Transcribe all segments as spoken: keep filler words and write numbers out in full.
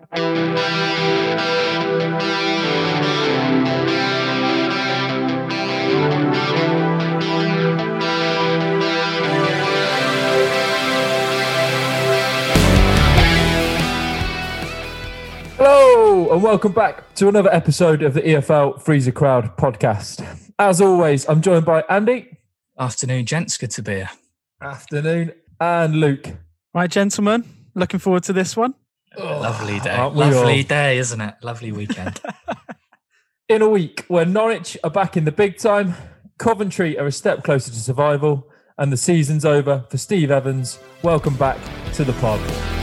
Hello and welcome back to another episode of the E F L Freezer Crowd podcast. As always, I'm joined by Andy. Afternoon, gents. Good to be here. Afternoon. And Luke. Right, gentlemen. Looking forward to this one. Oh, lovely day. Lovely all? day, isn't it? Lovely weekend. In a week where Norwich are back in the big time, Coventry are a step closer to survival, and the season's over for Steve Evans. Welcome back to the pod.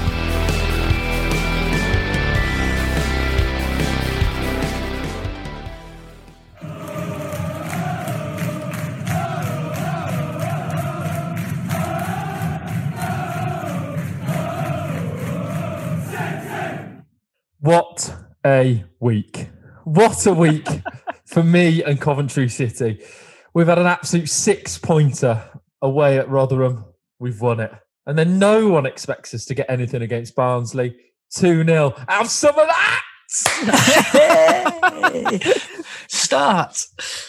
What a week. What a week for me and Coventry City. We've had an absolute six-pointer away at Rotherham. We've won it. And then no one expects us to get anything against Barnsley. two nil. Have some of that! Start.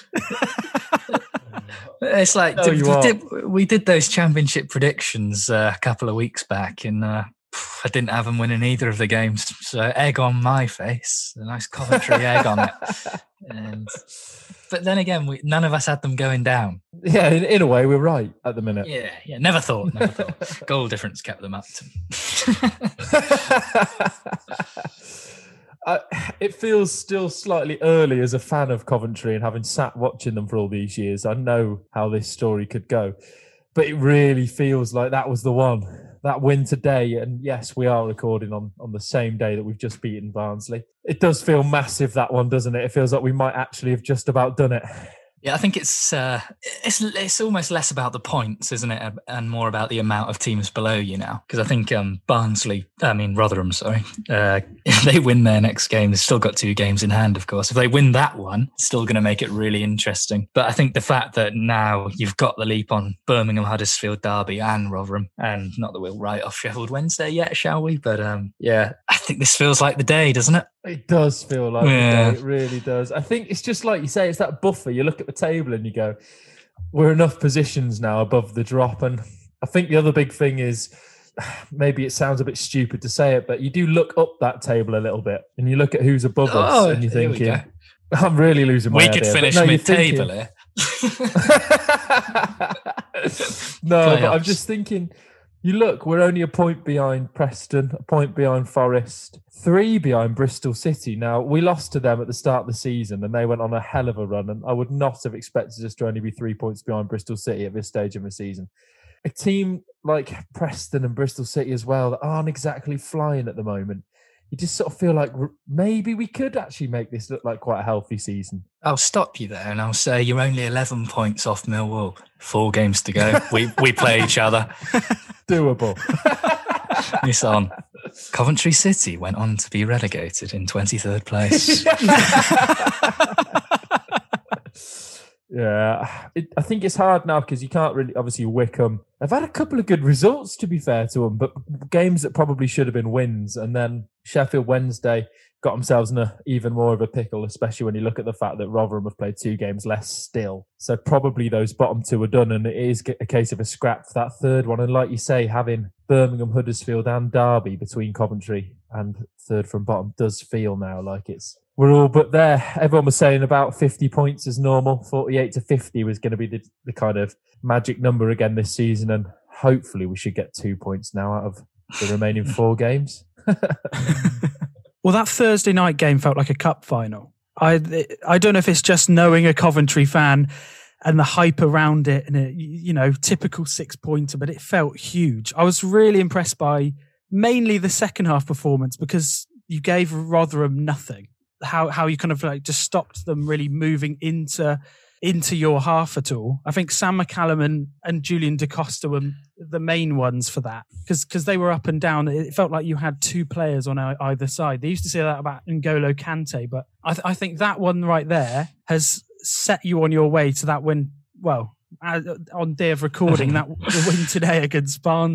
It's like, No, did, you are. did, we did those championship predictions uh, a couple of weeks back, and uh, I didn't have them winning either of the games. So egg on my face, a nice Coventry egg on it. And, but then again, we, none of us had them going down. Yeah, in, in a way, we're right at the minute. Yeah, yeah. Never thought. Never thought. Goal difference kept them up. uh, it feels still slightly early as a fan of Coventry and having sat watching them for all these years. I know how this story could go, but it really feels like that was the one. That win today, and yes, we are recording on, on the same day that we've just beaten Barnsley. It does feel massive, that one, doesn't it? It feels like we might actually have just about done it. Yeah, I think it's uh, it's it's almost less about the points, isn't it, and more about the amount of teams below you now. Because I think um, Barnsley, I mean Rotherham, sorry, uh, if they win their next game, they've still got two games in hand, of course. If they win that one, it's still going to make it really interesting. But I think the fact that now you've got the leap on Birmingham, Huddersfield, Derby and Rotherham, and not that we'll write off Sheffield Wednesday yet, shall we? But um, yeah, I think this feels like the day, doesn't it? It does feel like Yeah. the day. It really does. I think it's just like you say, it's that buffer. You look at the table and you go, we're enough positions now above the drop. And I think the other big thing is, maybe it sounds a bit stupid to say it, but you do look up that table a little bit and you look at who's above us Oh, and you're here we thinking, I'm really losing my We head could here. But finish no, you're mid-table thinking- here. No, but I'm Playoffs. just thinking, you look, we're only a point behind Preston, a point behind Forest, three behind Bristol City. Now, we lost to them at the start of the season and they went on a hell of a run, and I would not have expected us to only be three points behind Bristol City at this stage of the season. A team like Preston and Bristol City as well that aren't exactly flying at the moment. You just sort of feel like r- maybe we could actually make this look like quite a healthy season. I'll stop you there and I'll say you're only eleven points off Millwall. Four games to go. We we play each other. Doable. This on. Coventry City went on to be relegated in twenty-third place. Yeah, it, I think it's hard now because you can't really, obviously Wickham, they've had a couple of good results to be fair to them, but games that probably should have been wins. And then Sheffield Wednesday got themselves in a, even more of a pickle, especially when you look at the fact that Rotherham have played two games less still. So probably those bottom two are done, and it is a case of a scrap for that third one. And like you say, having Birmingham, Huddersfield and Derby between Coventry and third from bottom does feel now like it's we're all but there. Everyone was saying about fifty points as normal. forty-eight to fifty was going to be the, the kind of magic number again this season. And hopefully we should get two points now out of the remaining four games. Well, that Thursday night game felt like a cup final. I I don't know if it's just knowing a Coventry fan and the hype around it and, a, you know, typical six-pointer, but it felt huge. I was really impressed by mainly the second half performance because you gave Rotherham nothing. How how you kind of like just stopped them really moving into into your half at all. I think Sam McCallum and, and Julian Da Costa were the main ones for that because because they were up and down. It felt like you had two players on either side. They used to say that about N'Golo Kante, but I, th- I think that one right there has set you on your way to that win. Well, uh, on day of recording, that the win today against Barnsley.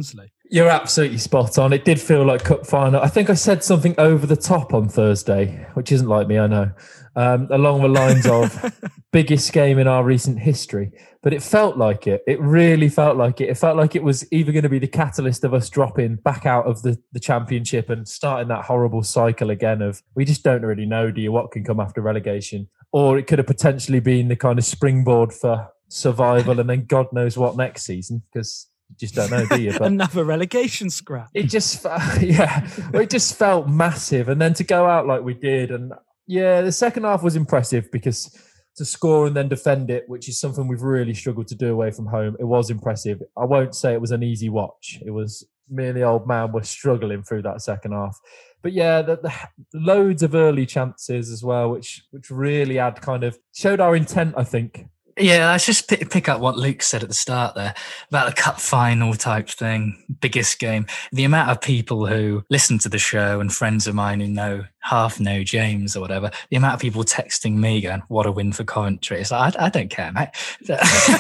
You're absolutely spot on. It did feel like cup final. I think I said something over the top on Thursday, which isn't like me, I know, um, along the lines of biggest game in our recent history. But it felt like it. It really felt like it. It felt like it was either going to be the catalyst of us dropping back out of the, the championship and starting that horrible cycle again of we just don't really know, do you, what can come after relegation? Or it could have potentially been the kind of springboard for survival and then God knows what next season, because you just don't know, do you? But another relegation scrap. It just, yeah, it just felt massive. And then to go out like we did, and yeah, the second half was impressive because to score and then defend it, which is something we've really struggled to do away from home, it was impressive. I won't say it was an easy watch. It was me and the old man were struggling through that second half. But yeah, the, the, loads of early chances as well, which which really had kind of showed our intent, I think. Yeah, let's just pick, pick up what Luke said at the start there about the cup final type thing, biggest game. The amount of people who listen to the show and friends of mine who know half know James or whatever, the amount of people texting me going, what a win for Coventry. It's like, I, I don't care, mate. So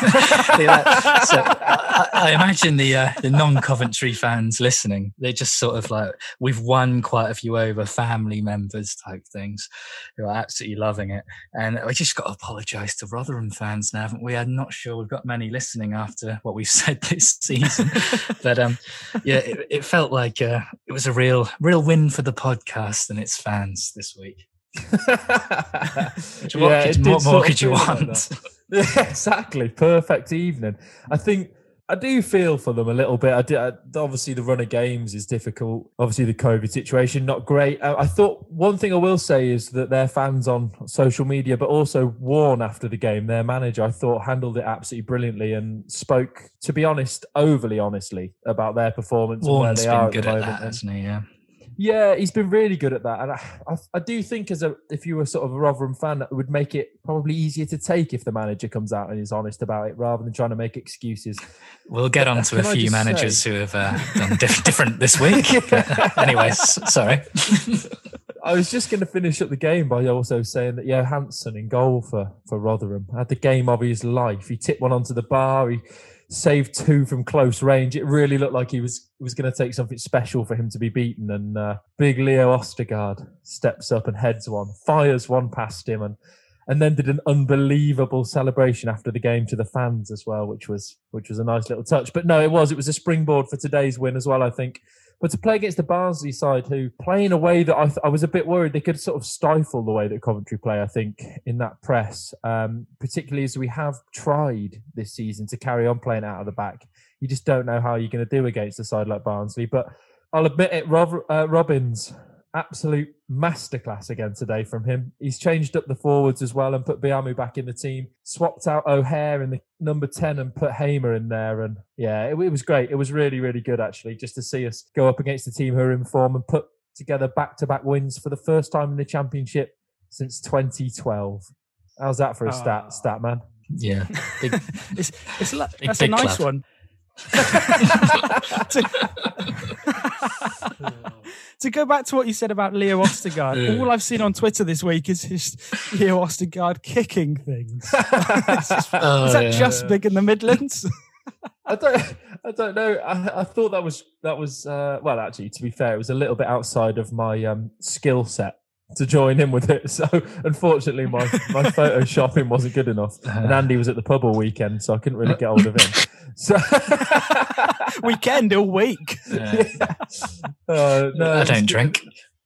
I, I imagine the uh, the non-Coventry fans listening, they're just sort of like, we've won quite a few over family members type things who are absolutely loving it. And we just got to apologise to Rotherham fans now, haven't we? I'm not sure we've got many listening after what we've said this season. But um, yeah, it, it felt like uh, it was a real, real win for the podcast and its fans this week. what yeah, could, what more could you want? Like yeah, exactly. Perfect evening. I think I do feel for them a little bit. I, did, I obviously the run of games is difficult. Obviously the COVID situation not great. I, I thought one thing I will say is that their fans on social media, but also Warne after the game, their manager, I thought handled it absolutely brilliantly and spoke, to be honest, overly honestly about their performance Warne's and where they are been at good the at moment. that, hasn't he? Yeah. Yeah, he's been really good at that. And I, I, I do think as a if you were sort of a Rotherham fan, it would make it probably easier to take if the manager comes out and is honest about it rather than trying to make excuses. We'll get on to a few managers say, who have uh, done diff- different this week. But anyways, sorry. I was just going to finish up the game by also saying that, yeah, Hansen in goal for, for Rotherham had the game of his life. He tipped one onto the bar. He saved two from close range. It really looked like he was was going to take something special for him to be beaten. And uh, big Leo Ostergaard steps up and heads one, fires one past him, and and then did an unbelievable celebration after the game to the fans as well, which was which was a nice little touch. But no, it was it was a springboard for today's win as well, I think. But to play against the Barnsley side, who play in a way that I, th- I was a bit worried they could sort of stifle the way that Coventry play, I think, in that press, um, particularly as we have tried this season to carry on playing out of the back. You just don't know how you're going to do against a side like Barnsley. But I'll admit it, Rob, uh, Robbins, absolute masterclass again today from him. He's changed up the forwards as well and put Biamu back in the team, swapped out O'Hare in the number ten and put Hamer in there. And yeah, it, it was great. It was really, really good, actually, just to see us go up against a team who are in form and put together back-to-back wins for the first time in the Championship since twenty twelve. How's that for a stat, uh, stat man? Yeah. Big, it's, it's, big, that's big a nice club. one. to, to go back to what you said about Leo Ostergaard, all I've seen on Twitter this week is just Leo Ostergaard kicking things. just, oh, is that yeah. just big in the Midlands? I don't, I don't know. I, I thought that was that was uh, well, actually, to be fair, it was a little bit outside of my um, skill set to join in with it. So unfortunately, my my photoshopping wasn't good enough, and Andy was at the pub all weekend, so I couldn't really get hold of him. So weekend all week. Yeah. Yeah. Uh, no, I don't drink.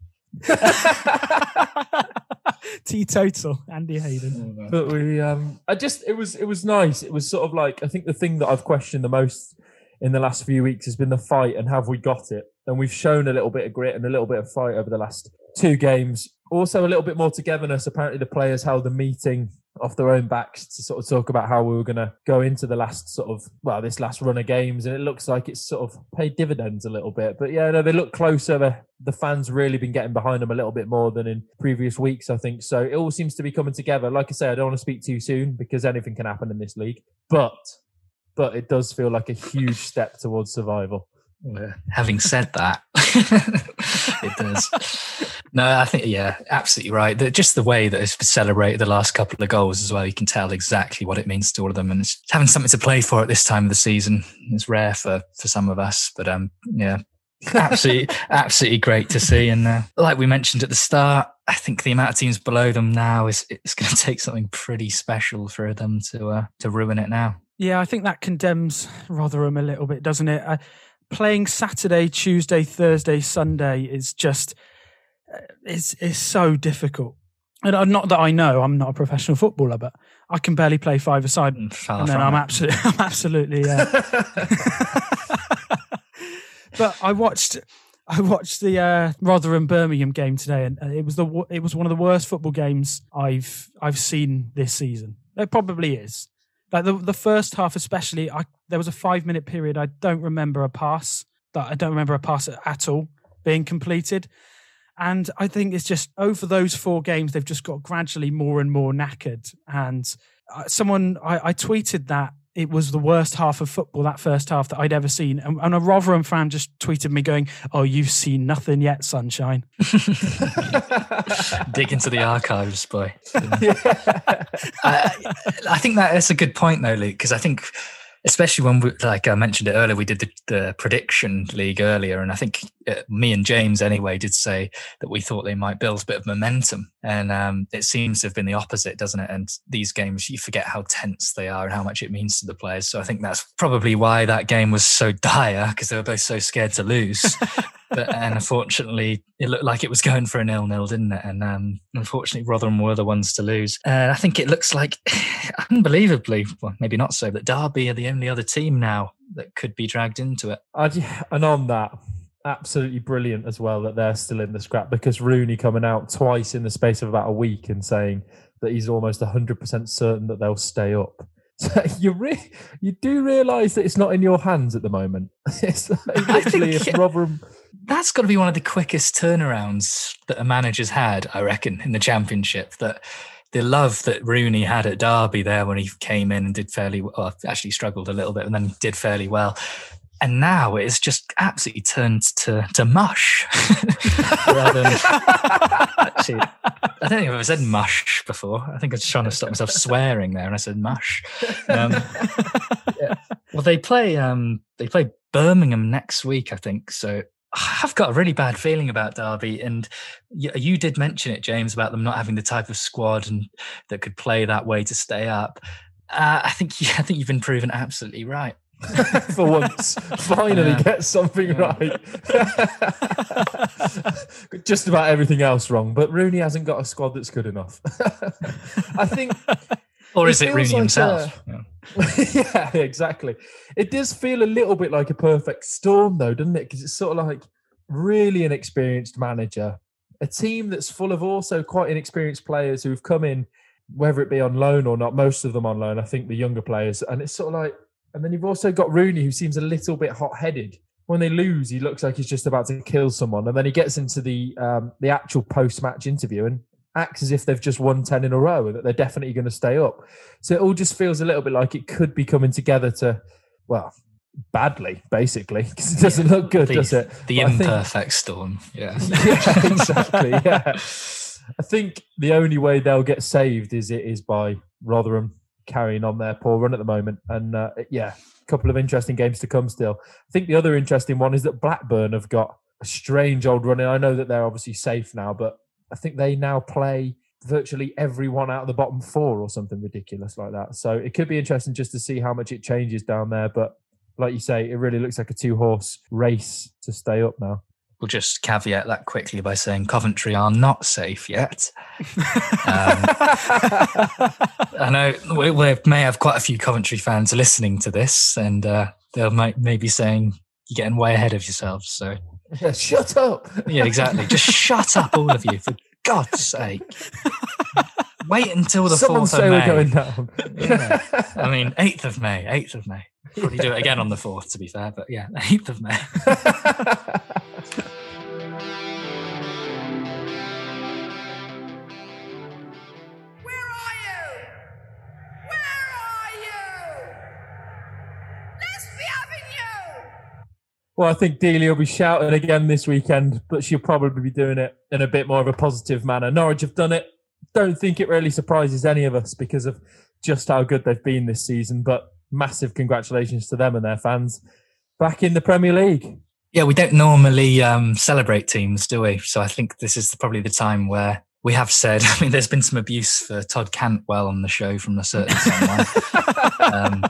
Teetotal, Andy Hayden. But we, um, I just, it was, it was nice. It was sort of like, I think the thing that I've questioned the most in the last few weeks has been the fight and have we got it? And we've shown a little bit of grit and a little bit of fight over the last two games. Also a little bit more togetherness. Apparently the players held a meeting off their own backs to sort of talk about how we were going to go into the last sort of, well, this last run of games. And it looks like it's sort of paid dividends a little bit. But yeah, no, they look closer. The, the fans really been getting behind them a little bit more than in previous weeks, I think. So it all seems to be coming together. Like I say, I don't want to speak too soon because anything can happen in this league. But, but it does feel like a huge step towards survival. Well, having said that, it does. No, I think, yeah, absolutely right. The, just the way that it's celebrated the last couple of goals as well, you can tell exactly what it means to all of them. And it's having something to play for at this time of the season is rare for, for some of us. But um, yeah, absolutely, absolutely great to see. And uh, like we mentioned at the start, I think the amount of teams below them now is it's going to take something pretty special for them to uh, to ruin it now. Yeah, I think that condemns Rotherham a little bit, doesn't it? Uh, playing Saturday, Tuesday, Thursday, Sunday is just is is so difficult. And not that I know, I'm not a professional footballer, but I can barely play five-a-side, and then I'm absolutely, I'm absolutely. Uh... But I watched, I watched the uh, Rotherham Birmingham game today, and it was the it was one of the worst football games I've I've seen this season. It probably is. Like the the first half, especially, I there was a five minute period. I don't remember a pass that I don't remember a pass at all being completed. And I think it's just over those four games, they've just got gradually more and more knackered. And someone, I, I tweeted that it was the worst half of football, that first half that I'd ever seen. And, and a Rotherham fan just tweeted me going, "Oh, you've seen nothing yet, sunshine." Dig into the archives, boy. Yeah. I, I think that is a good point, though, Luke, because I think, especially when we, like I mentioned it earlier, we did the, the prediction league earlier. And I think uh, me and James anyway did say that we thought they might build a bit of momentum. And um, it seems to have been the opposite, doesn't it? And these games, you forget how tense they are and how much it means to the players. So I think that's probably why that game was so dire, because they were both so scared to lose. But, and unfortunately, it looked like it was going for a nil-nil, didn't it? And um, unfortunately, Rotherham were the ones to lose. Uh, I think it looks like, unbelievably, well, maybe not so, that Derby are the only other team now that could be dragged into it. And on that, absolutely brilliant as well that they're still in the scrap, because Rooney coming out twice in the space of about a week and saying that he's almost one hundred percent certain that they'll stay up. So you re- you do realise that it's not in your hands at the moment. It's like literally if Rotherham... That's got to be one of the quickest turnarounds that a manager's had, I reckon, in the Championship. That the love that Rooney had at Derby there when he came in and did fairly well, actually struggled a little bit and then did fairly well. And now it's just absolutely turned to, to mush. Rather than, actually, I don't think I've ever said mush before. I think I was trying to stop myself swearing there and I said mush. Um, yeah. Well, they play um, they play Birmingham next week, I think. So I've got a really bad feeling about Derby, and you, you did mention it, James, about them not having the type of squad and that could play that way to stay up. Uh, I think I think you've been proven absolutely right. For once, finally yeah. get something yeah. right. Just about everything else wrong, but Rooney hasn't got a squad that's good enough. I think. Or is it, it Rooney like himself? A, yeah. yeah, exactly. It does feel a little bit like a perfect storm, though, doesn't it? Because it's sort of like really an experienced manager, a team that's full of also quite inexperienced players who've come in, whether it be on loan or not, most of them on loan, I think the younger players. And it's sort of like, and then you've also got Rooney, who seems a little bit hot-headed. When they lose, he looks like he's just about to kill someone. And then he gets into the um, the actual post-match interview and acts as if they've just won ten in a row and that they're definitely going to stay up. So it all just feels a little bit like it could be coming together to, well, badly, basically, because it doesn't yeah, look good, the, does it? The but imperfect think, storm, yeah. Yeah, exactly, yeah. I think the only way they'll get saved is it is by Rotherham carrying on their poor run at the moment. And uh, yeah, a couple of interesting games to come still. I think the other interesting one is that Blackburn have got a strange old run. I know that they're obviously safe now, but I think they now play virtually everyone out of the bottom four or something ridiculous like that. So it could be interesting just to see how much it changes down there. But like you say, it really looks like a two-horse race to stay up now. We'll just caveat that quickly by saying Coventry are not safe yet. Um, I know we, we may have quite a few Coventry fans listening to this, and uh, they'll might maybe saying you're getting way ahead of yourselves. So yeah, shut up. Yeah, exactly. Just shut up, all of you, for God's sake. Wait until the Someone fourth say of May. We're going down. Yeah. I mean, eighth of May. Eighth of May. Probably do it again on the fourth, to be fair. But yeah, eighth of May. Well, I think Delia will be shouting again this weekend, but she'll probably be doing it in a bit more of a positive manner. Norwich have done it. Don't think it really surprises any of us because of just how good they've been this season, but massive congratulations to them and their fans back in the Premier League. Yeah, we don't normally um, celebrate teams, do we? So I think this is probably the time where we have said, I mean, there's been some abuse for Todd Cantwell on the show from a certain someone. um,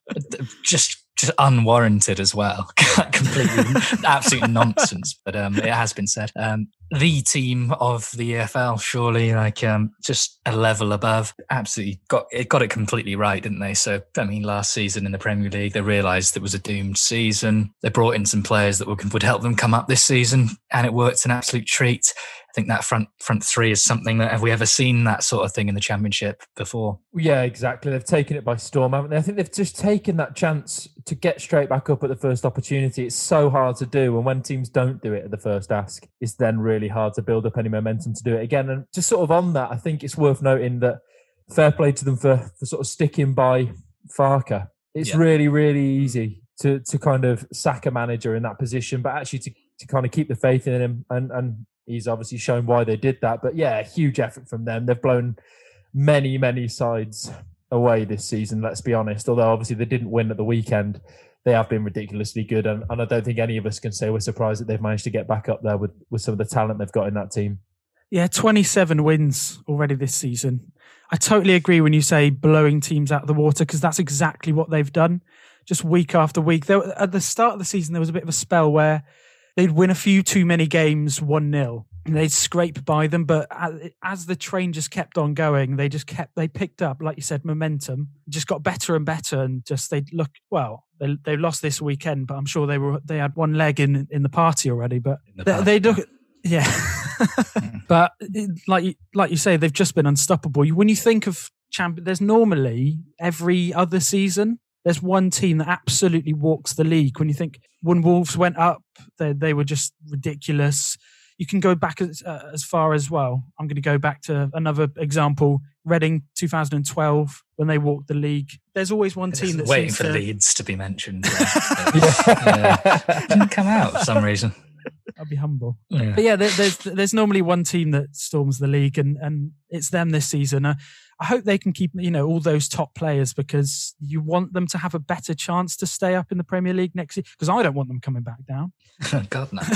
just just unwarranted as well. Completely, absolute nonsense. But um, it has been said. Um, the team of the E F L, surely, like um, just a level above. Absolutely got it, got it completely right, didn't they? So, I mean, last season in the Premier League, they realised it was a doomed season. They brought in some players that would, would help them come up this season, and it worked an absolute treat. I think that front front three is something that, have we ever seen that sort of thing in the Championship before? Yeah, exactly. They've taken it by storm, haven't they? I think they've just taken that chance to get straight back up at the first opportunity. It's so hard to do, and when teams don't do it at the first ask, it's then really hard to build up any momentum to do it again. And just sort of on that, I think it's worth noting that fair play to them for, for sort of sticking by Farke. It's yeah. really, really easy to to kind of sack a manager in that position, but actually to, to kind of keep the faith in him, and and he's obviously shown why they did that. But yeah, huge effort from them. They've blown many, many sides away this season, let's be honest. Although obviously they didn't win at the weekend, they have been ridiculously good. And, and I don't think any of us can say we're surprised that they've managed to get back up there with, with some of the talent they've got in that team. Yeah, twenty-seven wins already this season. I totally agree when you say blowing teams out of the water, because that's exactly what they've done. Just week after week. There, at the start of the season, there was a bit of a spell where they'd win a few too many games one nil and they'd scrape by them. But as the train just kept on going, they just kept, they picked up, like you said, momentum, just got better and better. And just, they'd look, well, they they lost this weekend, but I'm sure they were, they had one leg in, in the party already, but the they, they look, yeah. But like you, like you say, they've just been unstoppable. When you think of champion, there's normally every other season, there's one team that absolutely walks the league. When you think when Wolves went up, they they were just ridiculous. You can go back as, uh, as far as, well, I'm going to go back to another example, Reading two thousand twelve, when they walked the league. There's always one team that's waiting for to... Leeds to be mentioned. Yeah. yeah. Didn't come out for some reason. I'll be humble. Yeah. But yeah, there, there's there's normally one team that storms the league, and, and it's them this season. Uh, I hope they can keep, you know, all those top players, because you want them to have a better chance to stay up in the Premier League next year, because I don't want them coming back down. God, no.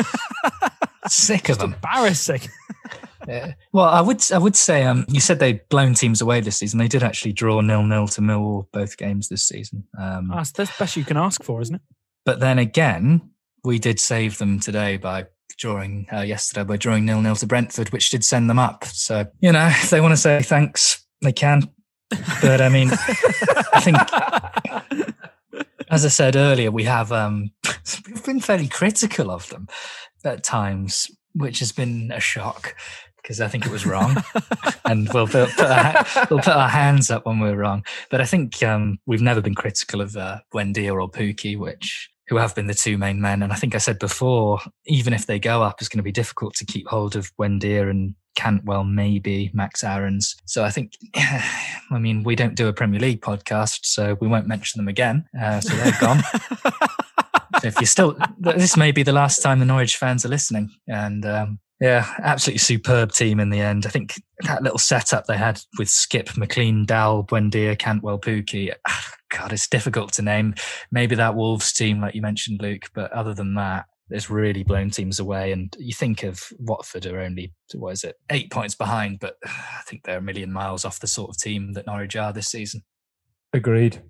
Sick of them. Embarrassing. Yeah. Well, I would I would say, um, you said they'd blown teams away this season. They did actually draw nil-nil to Millwall both games this season. Um, oh, that's the best you can ask for, isn't it? But then again, we did save them today by drawing uh, yesterday by drawing nil-nil to Brentford, which did send them up. So, you know, if they want to say thanks, they can. But I mean, I think, as I said earlier, we have um, we've been fairly critical of them at times, which has been a shock, because I think it was wrong. And we'll put, put our, we'll put our hands up when we're wrong. But I think um, we've never been critical of uh, Buendia or Pukki, which... who have been the two main men. And I think I said before, even if they go up, it's going to be difficult to keep hold of Buendia and Cantwell, maybe Max Aarons. So I think, I mean, we don't do a Premier League podcast, so we won't mention them again. Uh, so they're gone. So if you're still, this may be the last time the Norwich fans are listening. And um, yeah, absolutely superb team in the end. I think that little setup they had with Skip, McLean, Dowell, Buendia, Cantwell, Pukki, God, it's difficult to name. Maybe that Wolves team, like you mentioned, Luke, but other than that, it's really blown teams away. And you think of Watford are only, what is it, eight points behind, but I think they're a million miles off the sort of team that Norwich are this season. Agreed.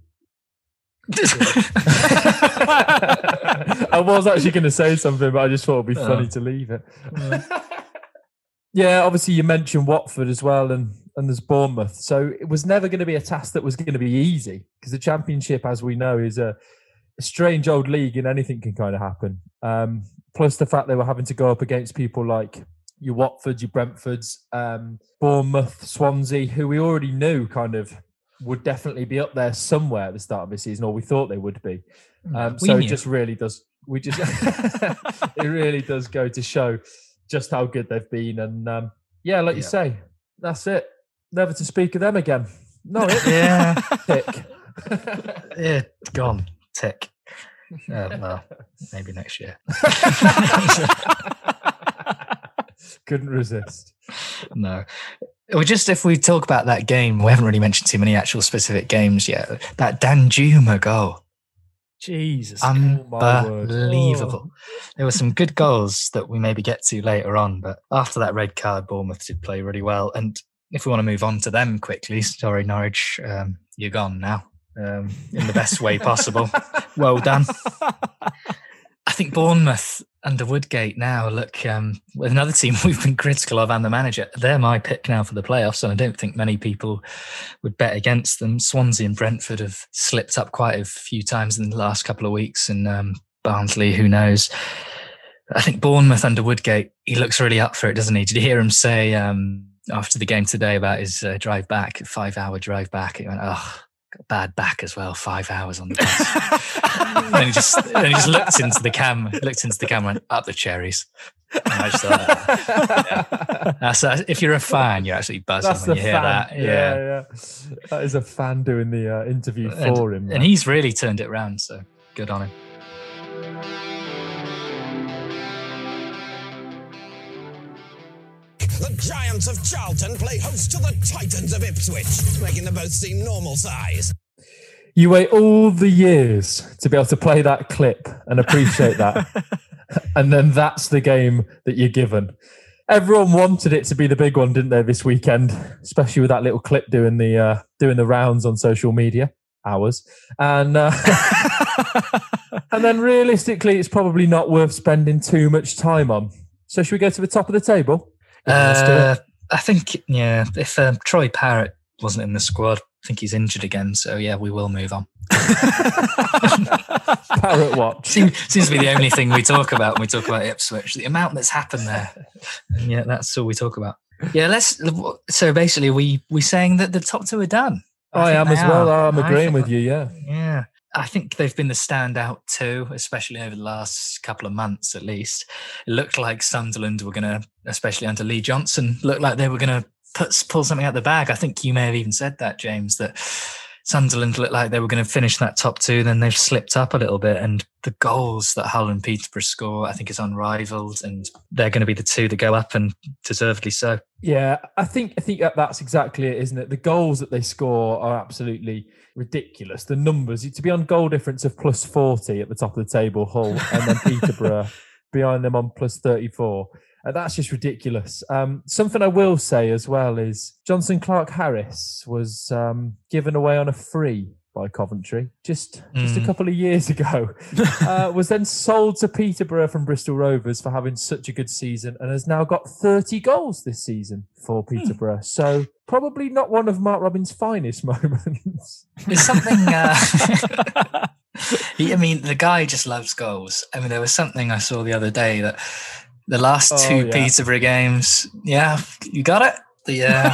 I was actually going to say something, but I just thought it'd be funny oh. to leave it. Yeah. Yeah, obviously you mentioned Watford as well, and, and there's Bournemouth. So it was never going to be a task that was going to be easy, because the Championship, as we know, is a, a strange old league and anything can kind of happen. Um, plus the fact they were having to go up against people like your Watfords, your Brentfords, um, Bournemouth, Swansea, who we already knew kind of would definitely be up there somewhere at the start of the season, or we thought they would be. Um, so knew. it just really does. We just it really does go to show just how good they've been. And um, yeah, like yeah. you say, that's it. Never to speak of them again. No, it. Yeah. Tick. Yeah, gone. Tick. Uh, well, maybe next year. Couldn't resist. No. Well, just if we talk about that game, we haven't really mentioned too many actual specific games yet. That Danjuma goal. Jesus. Unbelievable. Oh. There were some good goals that we maybe get to later on, but after that red card, Bournemouth did play really well. And if we want to move on to them quickly, sorry, Norwich, um, you're gone now um, in the best way possible. Well done. I think Bournemouth under Woodgate now look um, with another team we've been critical of and the manager. They're my pick now for the playoffs, and I don't think many people would bet against them. Swansea and Brentford have slipped up quite a few times in the last couple of weeks, and um, Barnsley, who knows? I think Bournemouth under Woodgate, he looks really up for it, doesn't he? Did you hear him say um, after the game today about his uh, drive back, five-hour drive back? He went, oh, got a bad back as well, five hours on the bus. And then he just then he just looked into the cam, looked into the camera, and up the cherries. And I just thought, uh, yeah. So if you're a fan, you're actually buzzing That's when the you hear fan. that. Yeah, Yeah, yeah. That is a fan doing the uh, interview and, for him. and he's really turned it around. So good on him. The Giants of Charlton play host to the Titans of Ipswich, making them both seem normal size. You wait all the years to be able to play that clip and appreciate that. And then that's the game that you're given. Everyone wanted it to be the big one, didn't they, this weekend? Especially with that little clip doing the uh, doing the rounds on social media. Ours. And uh, and then realistically, it's probably not worth spending too much time on. So should we go to the top of the table? Uh, I think, yeah, if um, Troy Parrott wasn't in the squad, I think he's injured again. So, yeah, we will move on. Parrott watch. Seems, seems to be the only thing we talk about when we talk about Ipswich. The amount that's happened there. And yeah, that's all we talk about. Yeah, let's. So basically, we we saying that the top two are done. I, I am as well. Are. I'm agreeing with you, yeah. Yeah. I think they've been the standout too, especially over the last couple of months at least. It looked like Sunderland were going to, especially under Lee Johnson, looked like they were going to put pull something out the bag. I think you may have even said that, James, that Sunderland looked like they were going to finish that top two, then they've slipped up a little bit. And the goals that Hull and Peterborough score, I think, is unrivaled, and they're going to be the two that go up, and deservedly so. Yeah, I think I think that's exactly it, isn't it? The goals that they score are absolutely ridiculous. The numbers, to be on goal difference of plus forty at the top of the table, Hull, and then Peterborough behind them on plus thirty-four. And that's just ridiculous. Um, something I will say as well is Jonson Clarke-Harris was um, given away on a free by Coventry just just mm. a couple of years ago. uh, was then sold to Peterborough from Bristol Rovers for having such a good season, and has now got thirty goals this season for Peterborough. Mm. So probably not one of Mark Robins' finest moments. There's something. Uh, he, I mean, the guy just loves goals. I mean, there was something I saw the other day that the last oh, two yeah. Peterborough games. Yeah, you got it. The, uh,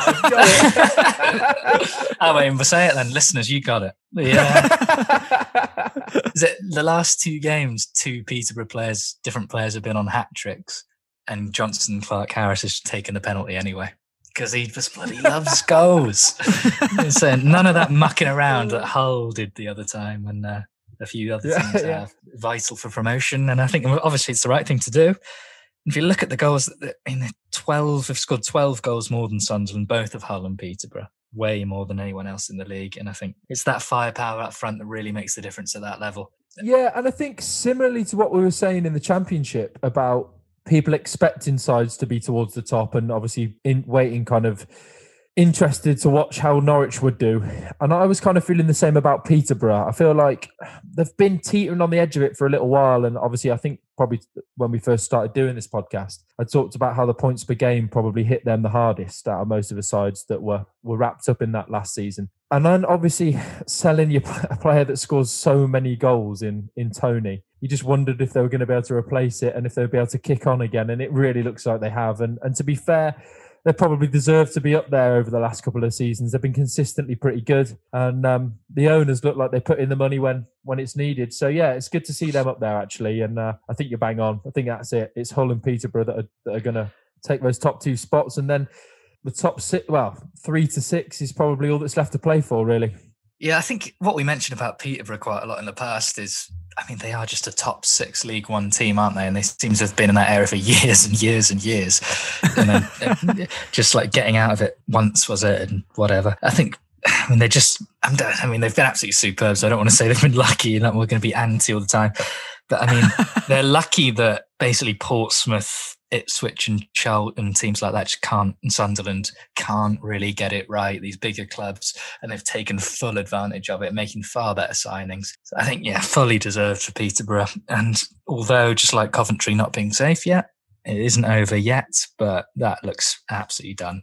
I won't even say it then. Listeners, you got it. The, uh, is it the last two games, two Peterborough players, different players have been on hat tricks, and Jonson Clarke-Harris has taken the penalty anyway because he just bloody loves goals. So none of that mucking around that Hull did the other time, and uh, a few other yeah, things yeah. are vital for promotion. And I think obviously it's the right thing to do. If you look at the goals, I mean, twelve have scored twelve goals more than Sunderland, both of Hull and Peterborough, way more than anyone else in the league. And I think it's that firepower up front that really makes the difference at that level. Yeah, and I think similarly to what we were saying in the Championship about people expecting sides to be towards the top, and obviously in waiting kind of interested to watch how Norwich would do. And I was kind of feeling the same about Peterborough. I feel like they've been teetering on the edge of it for a little while. And obviously, I think probably when we first started doing this podcast, I talked about how the points per game probably hit them the hardest out of most of the sides that were, were wrapped up in that last season. And then obviously selling your, a player that scores so many goals in, in Tony, you just wondered if they were going to be able to replace it and if they would be able to kick on again. And it really looks like they have. And, and to be fair, they probably deserve to be up there over the last couple of seasons. They've been consistently pretty good. And um, the owners look like they put in the money when when it's needed. So, yeah, it's good to see them up there, actually. And uh, I think you're bang on. I think that's it. It's Hull and Peterborough that are, that are going to take those top two spots. And then the top six, well, three to six is probably all that's left to play for, really. Yeah, I think what we mentioned about Peterborough quite a lot in the past is, I mean, they are just a top six League One team, aren't they? And they seem to have been in that area for years and years and years. And then just like getting out of it once, was it? And whatever. I think, I mean, they're just, I mean, they've been absolutely superb. So I don't want to say they've been lucky and that we're going to be anti all the time. But I mean, they're lucky that basically Portsmouth, Ipswich and Charlton, teams like that just can't, and Sunderland can't really get it right, these bigger clubs, and they've taken full advantage of it, making far better signings. So I think, yeah, fully deserved for Peterborough. And although, just like Coventry not being safe yet, it isn't over yet, but that looks absolutely done.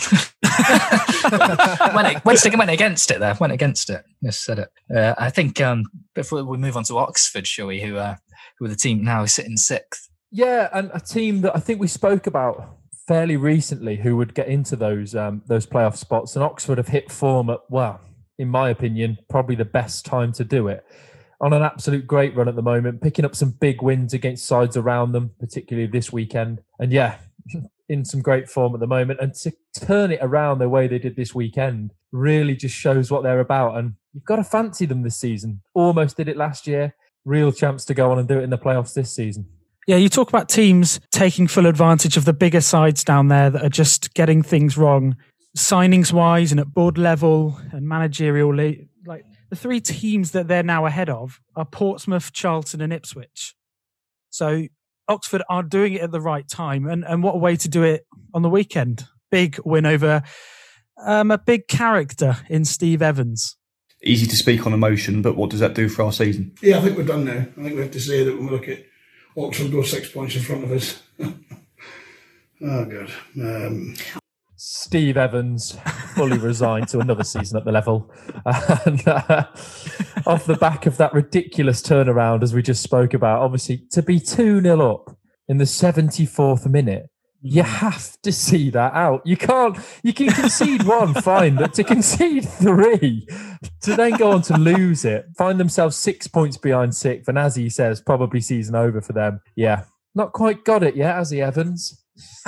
when it, went, went against it there, went against it. Just said it. Uh, I think um, before we move on to Oxford, shall we, who, uh, who are the team now sitting sixth. Yeah, and a team that I think we spoke about fairly recently who would get into those um, those playoff spots. And Oxford have hit form at, well, in my opinion, probably the best time to do it. On an absolute great run at the moment, picking up some big wins against sides around them, particularly this weekend. And yeah, in some great form at the moment. And to turn it around the way they did this weekend really just shows what they're about. And you've got to fancy them this season. Almost did it last year. Real chance to go on and do it in the playoffs this season. Yeah, you talk about teams taking full advantage of the bigger sides down there that are just getting things wrong, signings-wise and at board level and managerial. Like the three teams that they're now ahead of are Portsmouth, Charlton and Ipswich. So Oxford are doing it at the right time. And, and what a way to do it on the weekend. Big win over um, a big character in Steve Evans. Easy to speak on emotion, but what does that do for our season? Yeah, I think we're done now. I think we have to say that when we look at Oxford go six points in front of us. Oh, God. Um... Steve Evans fully resigned to another season at the level. And uh, off the back of that ridiculous turnaround, as we just spoke about, obviously, to be two nil up in the seventy-fourth minute, you have to see that out. You can't, you can concede one, fine, but to concede three, to then go on to lose it, find themselves six points behind sixth, and as he says, probably season over for them. Yeah, not quite got it yet, has he, Evans?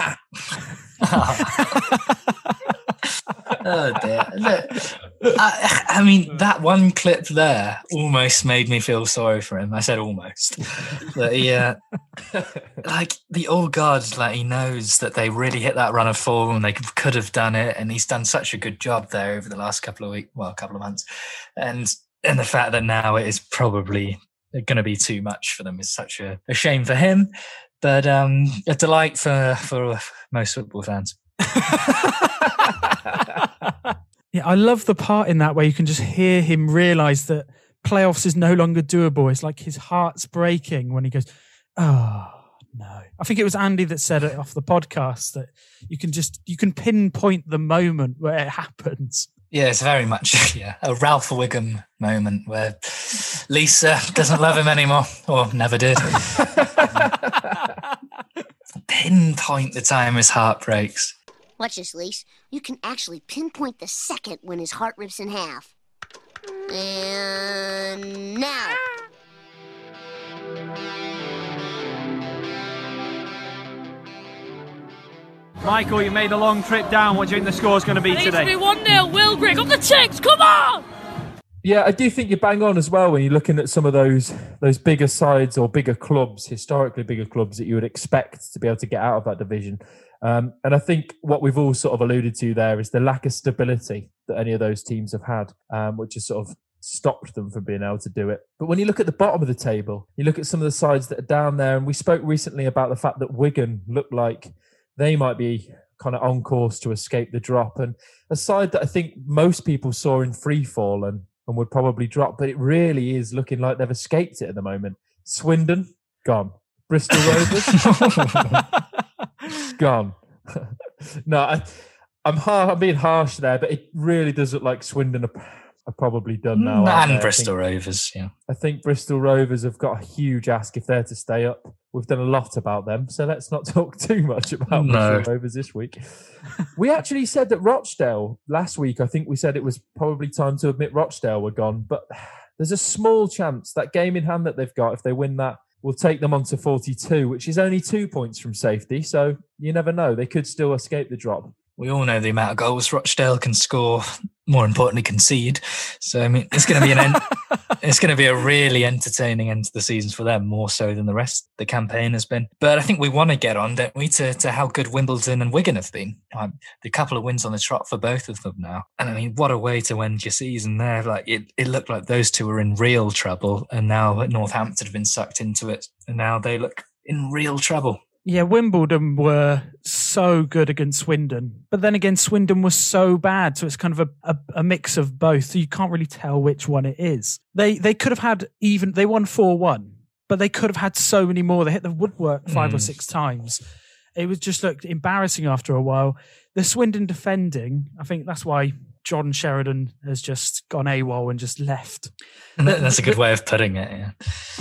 Oh dear. Look, I, I mean, that one clip there almost made me feel sorry for him. I said almost. But yeah, like the old God, like he knows that they really hit that run of form and they could have done it. And he's done such a good job there over the last couple of weeks, well, a couple of months. And and the fact that now it is probably going to be too much for them is such a, a shame for him. But um, a delight for, for most football fans. Yeah, I love the part in that where you can just hear him realise that playoffs is no longer doable. It's like his heart's breaking when he goes, oh, no. I think it was Andy that said it off the podcast that you can just, you can pinpoint the moment where it happens. Yeah, it's very much yeah a Ralph Wiggum moment where Lisa doesn't love him anymore, or never did. Pinpoint the time his heart breaks. Watch this, Lise. You can actually pinpoint the second when his heart rips in half. And now. Michael, you made a long trip down. What do you think the score's going to be it today? It needs to be one nil. Will Grigg up the ticks. Come on! Yeah, I do think you're bang on as well when you're looking at some of those those bigger sides or bigger clubs, historically bigger clubs that you would expect to be able to get out of that division. Um, and I think what we've all sort of alluded to there is the lack of stability that any of those teams have had, um, which has sort of stopped them from being able to do it. But when you look at the bottom of the table, you look at some of the sides that are down there, and we spoke recently about the fact that Wigan looked like they might be kind of on course to escape the drop. And a side that I think most people saw in free fall and, and would probably drop, but it really is looking like they've escaped it at the moment. Swindon, gone. Bristol Rovers, gone. No, I, I'm, har- I'm being harsh there, but it really does look like Swindon are, are probably done now. And Bristol think, Rovers, yeah. I think Bristol Rovers have got a huge ask if they're to stay up. We've done a lot about them, so let's not talk too much about no. Bristol Rovers this week. We actually said that Rochdale, last week, I think we said it was probably time to admit Rochdale were gone, but there's a small chance that game in hand that they've got, if they win that, will take them on to forty-two, which is only two points from safety, so you never know. They could still escape the drop. We all know the amount of goals Rochdale can score more importantly, concede. So I mean, it's going to be an en- it's going to be a really entertaining end to the season for them, more so than the rest of the campaign has been. But I think we want to get on, don't we, to, to how good Wimbledon and Wigan have been. Um, the couple of wins on the trot for both of them now, and I mean, what a way to end your season there! Like it, it looked like those two were in real trouble, and now Northampton have been sucked into it, and now they look in real trouble. Yeah, Wimbledon were so good against Swindon. But then again, Swindon was so bad. So it's kind of a, a, a mix of both. So you can't really tell which one it is. They they could have had even, they won four one, but they could have had so many more. They hit the woodwork five mm. or six times. It was just looked embarrassing after a while. The Swindon defending, I think that's why John Sheridan has just gone AWOL and just left. That's a good way of putting it, yeah.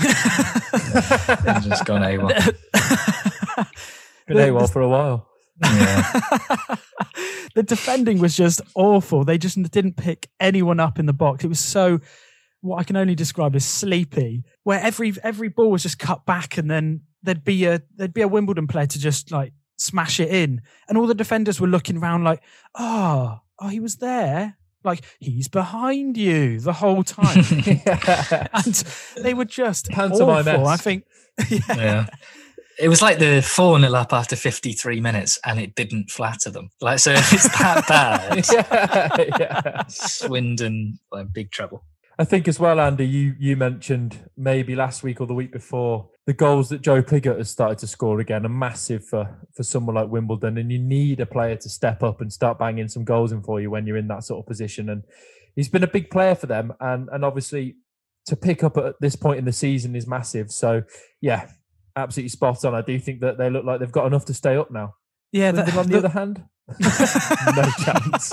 Just gone AWOL. Been AWOL for a while. Yeah. The defending was just awful. They just didn't pick anyone up in the box. It was so, what I can only describe as sleepy, where every every ball was just cut back, and then there'd be a there'd be a Wimbledon player to just like smash it in, and all the defenders were looking around like, oh, oh, he was there. Like, he's behind you the whole time. Yeah. And they were just Pantomime awful. I think. Yeah. yeah. It was like the four nil up after fifty-three minutes, and it didn't flatter them. Like, so if it's that bad, yeah, yeah. Swindon, like, big trouble. I think as well, Andy, you you mentioned maybe last week or the week before, the goals that Joe Pigott has started to score again are massive for, for someone like Wimbledon, and you need a player to step up and start banging some goals in for you when you're in that sort of position. And he's been a big player for them, and, and obviously to pick up at this point in the season is massive. So, yeah, absolutely spot on. I do think that they look like they've got enough to stay up now. Yeah, that, on the, the other hand, no chance.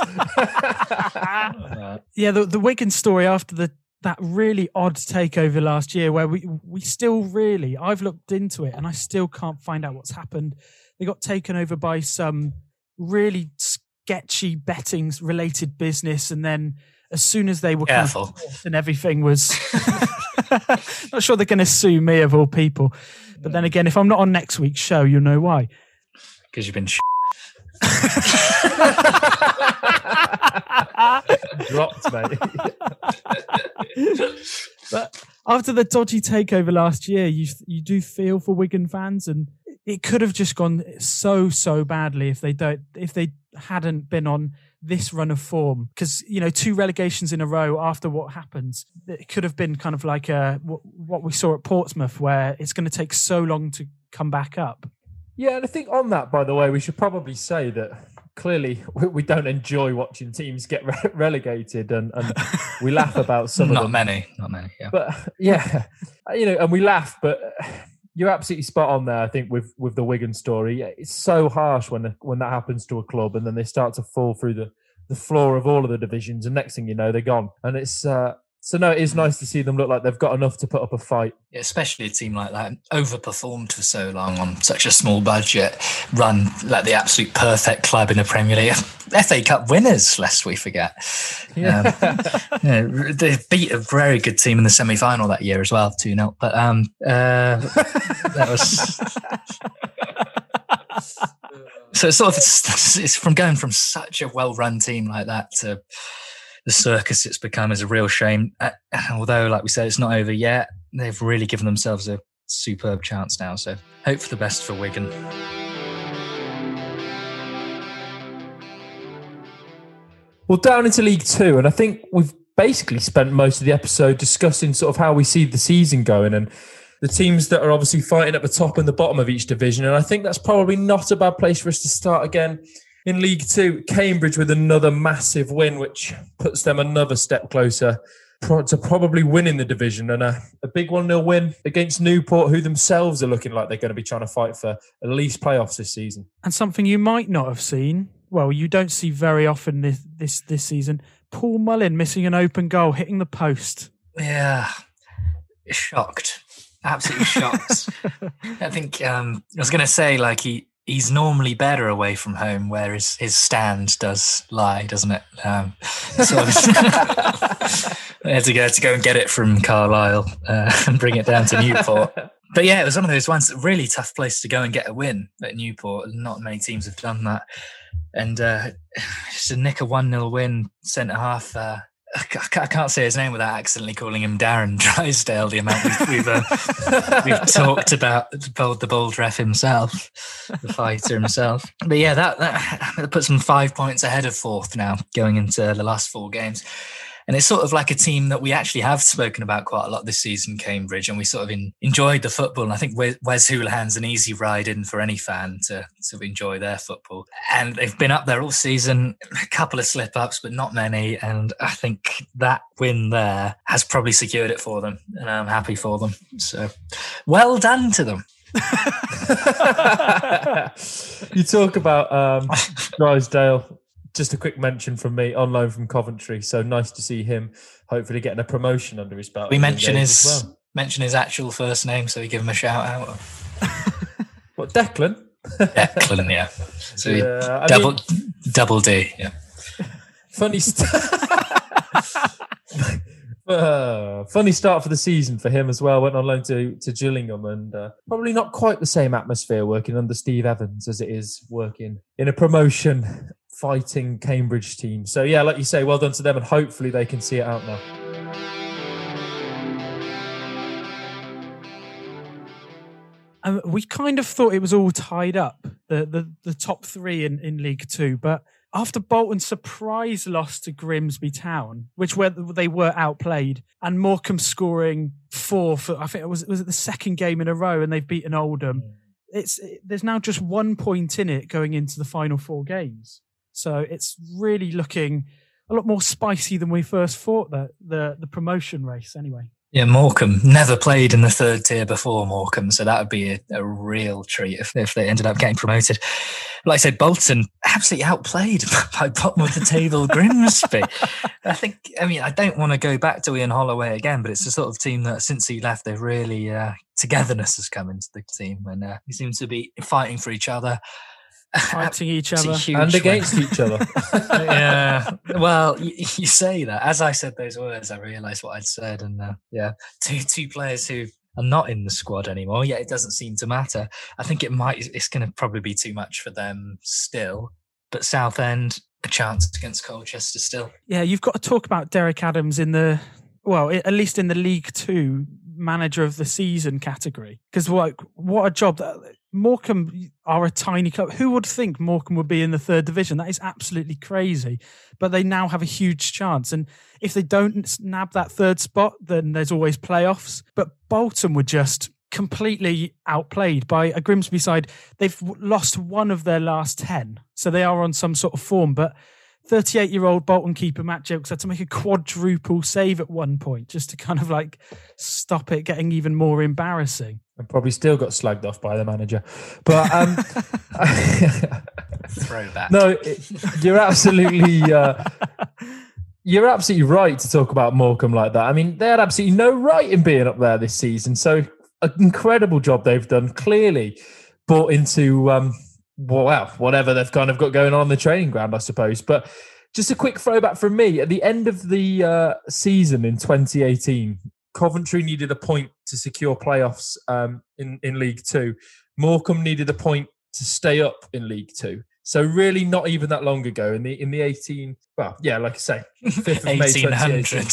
Yeah, the, the Wigan story after the that really odd takeover last year, where we we still really, I've looked into it and I still can't find out what's happened. They got taken over by some really sketchy betting related business, and then as soon as they were careful kind of and everything was not sure they're going to sue me of all people. But then again, if I'm not on next week's show, you'll know why. Because you've been sh- dropped, mate. But after the dodgy takeover last year, you you do feel for Wigan fans, and it could have just gone so so badly if they don't if they hadn't been on this run of form. Because, you know, two relegations in a row after what happens, it could have been kind of like a, what we saw at Portsmouth, where it's going to take so long to come back up. Yeah, and I think on that, by the way, we should probably say that clearly we don't enjoy watching teams get re- relegated, and, and we laugh about some of not them. Not many, not many, yeah. But yeah, you know, and we laugh, but you're absolutely spot on there, I think, with, with the Wigan story. It's so harsh when when that happens to a club, and then they start to fall through the, the floor of all of the divisions, and next thing you know, they're gone. And it's... Uh, So, no, it is nice to see them look like they've got enough to put up a fight. Yeah, especially a team like that, overperformed for so long on such a small budget, run like the absolute perfect club in the Premier League. F A Cup winners, lest we forget. Yeah. Um, yeah, they beat a very good team in the semi-final that year as well, two nil. But um, uh, that was... So it's sort of, it's, it's from going from such a well-run team like that to... the circus it's become is a real shame. Uh, although, like we said, it's not over yet. They've really given themselves a superb chance now. So hope for the best for Wigan. Well, down into League Two, and I think we've basically spent most of the episode discussing sort of how we see the season going and the teams that are obviously fighting at the top and the bottom of each division. And I think that's probably not a bad place for us to start again. In League Two, Cambridge with another massive win, which puts them another step closer to probably winning the division, and a, a big one nil win against Newport, who themselves are looking like they're going to be trying to fight for at least playoffs this season. And something you might not have seen, well, you don't see very often this this, this season, Paul Mullin missing an open goal, hitting the post. Yeah, shocked. Absolutely shocked. I think um, I was going to say, like, he He's normally better away from home, where his, his stand does lie, doesn't it? Um, so I had to go to go and get it from Carlisle uh, and bring it down to Newport. But yeah, it was one of those ones. Really tough place to go and get a win at Newport. Not many teams have done that, and uh, to nick a one nil win, centre half. Uh, I can't say his name without accidentally calling him Darren Drysdale. The amount we've we've, uh, we've talked about the bold, the bold ref himself, the fighter himself. But yeah, that, that puts them five points ahead of fourth now, going into the last four games. And it's sort of like a team that we actually have spoken about quite a lot this season, Cambridge, and we sort of in, enjoyed the football. And I think Wes, Wes Houlihan's an easy ride in for any fan to, to enjoy their football. And they've been up there all season, a couple of slip-ups, but not many. And I think that win there has probably secured it for them. And I'm happy for them. So well done to them. You talk about um, Drysdale. Just a quick mention from me, on loan from Coventry. So nice to see him hopefully getting a promotion under his belt. We mention his well. mention his actual first name, so we give him a shout out. What, Declan? Declan, yeah. So yeah, double mean, double D, yeah. Funny st- uh, funny start for the season for him as well. Went on loan to, to Gillingham, and uh, probably not quite the same atmosphere working under Steve Evans as it is working in a promotion fighting Cambridge team. So yeah, like you say, well done to them, and hopefully they can see it out now. Um, we kind of thought it was all tied up, the the, the top three in, in League Two, but after Bolton's surprise loss to Grimsby Town, which where they were outplayed, and Morecambe scoring four for, I think it was, was it the second game in a row, and they've beaten Oldham. Mm. It's it, there's now just one point in it going into the final four games. So it's really looking a lot more spicy than we first thought, that the the promotion race anyway. Yeah, Morecambe never played in the third tier before Morecambe, so that would be a, a real treat if, if they ended up getting promoted. Like I said, Bolton absolutely outplayed by bottom of the table Grimsby. I think, I mean, I don't want to go back to Ian Holloway again, but it's the sort of team that since he left, they've really, uh, togetherness has come into the team, and uh, he seems to be fighting for each other. Fighting each other and against each other. Yeah, well, you, you say that. As I said those words, I realised what I'd said, and uh, yeah, two two players who are not in the squad anymore. Yet it doesn't seem to matter. I think it might. It's going to probably be too much for them still. But Southend, a chance against Colchester still. Yeah, you've got to talk about Derek Adams in the well, at least in the League Two manager of the season category, because like what a job that. Morecambe are a tiny club. Who would think Morecambe would be in the third division? That is absolutely crazy. But they now have a huge chance. And if they don't nab that third spot, then there's always playoffs. But Bolton were just completely outplayed by a Grimsby side. They've lost one of their last ten. So they are on some sort of form. But thirty-eight-year-old Bolton keeper Matt Jokes had to make a quadruple save at one point just to kind of like stop it getting even more embarrassing. And probably still got slagged off by the manager. But um, throwback. No, it, you're absolutely uh, you're absolutely right to talk about Morecambe like that. I mean, they had absolutely no right in being up there this season. So an incredible job they've done. Clearly bought into um, well, whatever they've kind of got going on in the training ground, I suppose. But just a quick throwback from me. At the end of the uh, season in twenty eighteen, Coventry needed a point to secure playoffs um, in, in League Two. Morecambe needed a point to stay up in League Two. So really not even that long ago in the in the eighteen, well, yeah, like I say, fifth of May twenty eighteen.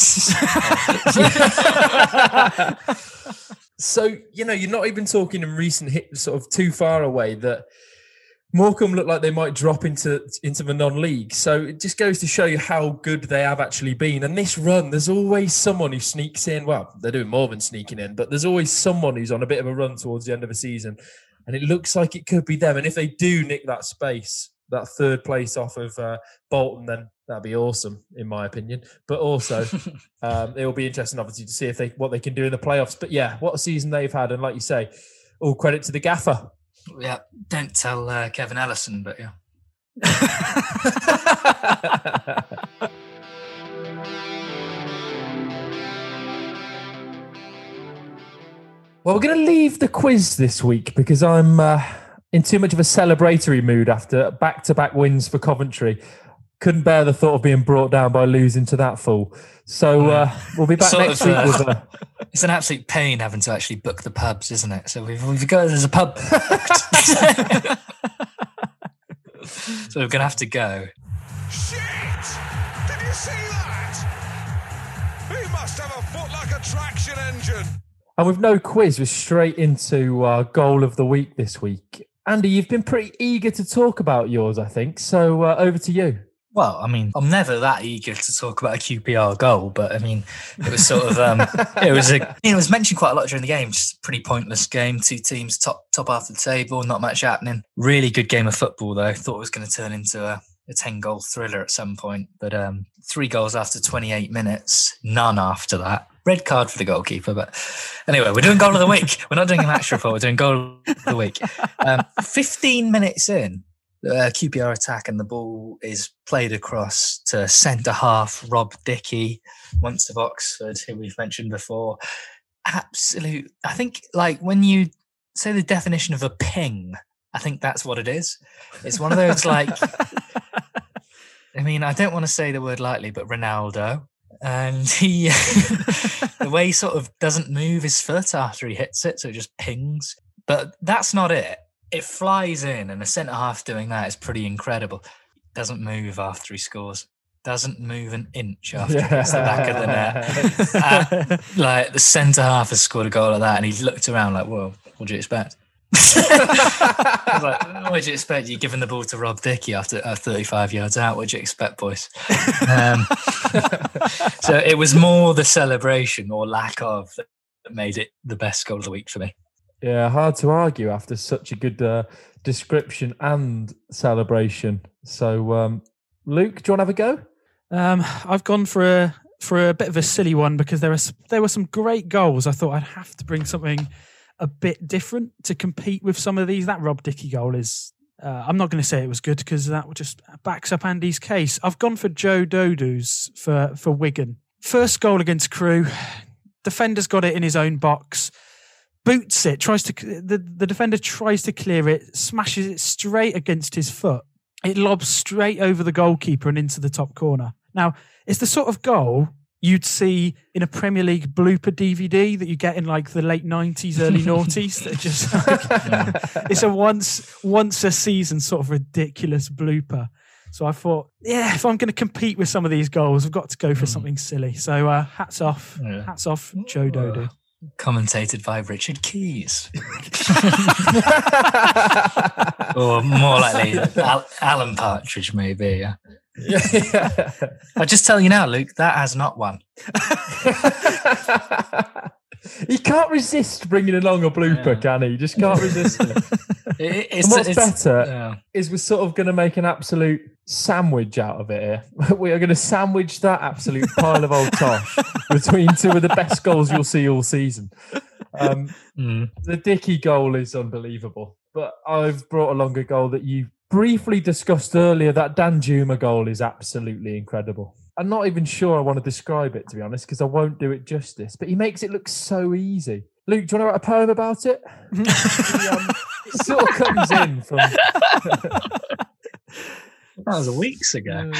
So, you know, you're not even talking in recent hit, sort of too far away that Morecambe look like they might drop into into the non-league. So it just goes to show you how good they have actually been. And this run, there's always someone who sneaks in. Well, they're doing more than sneaking in, but there's always someone who's on a bit of a run towards the end of the season. And it looks like it could be them. And if they do nick that space, that third place off of uh, Bolton, then that'd be awesome, in my opinion. But also, um, it will be interesting, obviously, to see if they what they can do in the playoffs. But yeah, what a season they've had. And like you say, all credit to the gaffer. Yeah, don't tell uh, Kevin Ellison, but yeah. Well, we're going to leave the quiz this week because I'm uh, in too much of a celebratory mood after back-to-back wins for Coventry. Couldn't bear the thought of being brought down by losing to that fool. So uh, we'll be back sort next of, week. Uh, with a... It's an absolute pain having to actually book the pubs, isn't it? So we've, we've got there's a pub, so we're going to have to go. see that? He must have a foot like a traction engine. And with no quiz, we're straight into our goal of the week this week. Andy, you've been pretty eager to talk about yours, I think. So uh, over to you. Well, I mean, I'm never that eager to talk about a Q P R goal, but I mean, it was sort of, um, it was a, it was mentioned quite a lot during the game. Just a pretty pointless game. Two teams top top half of the table, not much happening. Really good game of football, though. Thought it was going to turn into a, a ten goal thriller at some point, but um, three goals after twenty-eight minutes, none after that. Red card for the goalkeeper, but anyway, we're doing goal of the week. We're not doing a match report. We're doing goal of the week. Um, fifteen minutes in. Uh, Q P R attack and the ball is played across to centre half Rob Dickie, once of Oxford, who we've mentioned before. Absolute, I think, like when you say the definition of a ping, I think that's what it is. It's one of those like, I mean, I don't want to say the word lightly, but Ronaldo, and he, the way he sort of doesn't move his foot after he hits it, so it just pings. But that's not it. It flies in, and a centre half doing that is pretty incredible. Doesn't move after he scores. Doesn't move an inch after he hits the back of the net. Uh, like the centre half has scored a goal like that, and he looked around like, "Whoa, what do you expect?" I was like, "What do you expect? You're giving the ball to Rob Dickie after uh, thirty-five yards out. What do you expect, boys?" Um, so it was more the celebration or lack of that made it the best goal of the week for me. Yeah, hard to argue after such a good uh, description and celebration. So, um, Luke, do you want to have a go? Um, I've gone for a for a bit of a silly one because there are there were some great goals. I thought I'd have to bring something a bit different to compete with some of these. That Rob Dickie goal is. Uh, I'm not going to say it was good because that just backs up Andy's case. I've gone for Joe Dodu's for for Wigan. First goal against Crewe. Defender's got it in his own box. Boots it, tries to the, the defender tries to clear it, smashes it straight against his foot. It lobs straight over the goalkeeper and into the top corner. Now, it's the sort of goal you'd see in a Premier League blooper D V D that you get in like the late nineties, early noughties. That just like, it's a once once a season sort of ridiculous blooper. So I thought, yeah, if I'm going to compete with some of these goals, I've got to go for something silly. So uh, hats off, yeah. hats off, Joe Dodu. Commentated by Richard Keys. Or more likely Al- Alan Partridge, maybe. Yeah. Yeah. I'll just tell you now, Luke, that has not won. He can't resist bringing along a blooper, yeah. can he? He just can't resist it. it it's, and what's it's, better yeah. is we're sort of going to make an absolute sandwich out of it here. We are going to sandwich that absolute pile of old tosh between two of the best goals you'll see all season. Um, mm. The Dickie goal is unbelievable, but I've brought along a goal that you briefly discussed earlier. That Danjuma goal is absolutely incredible. I'm not even sure I want to describe it, to be honest, because I won't do it justice. But he makes it look so easy. Luke, do you want to write a poem about it? he, um, it sort of comes in from... That was weeks ago.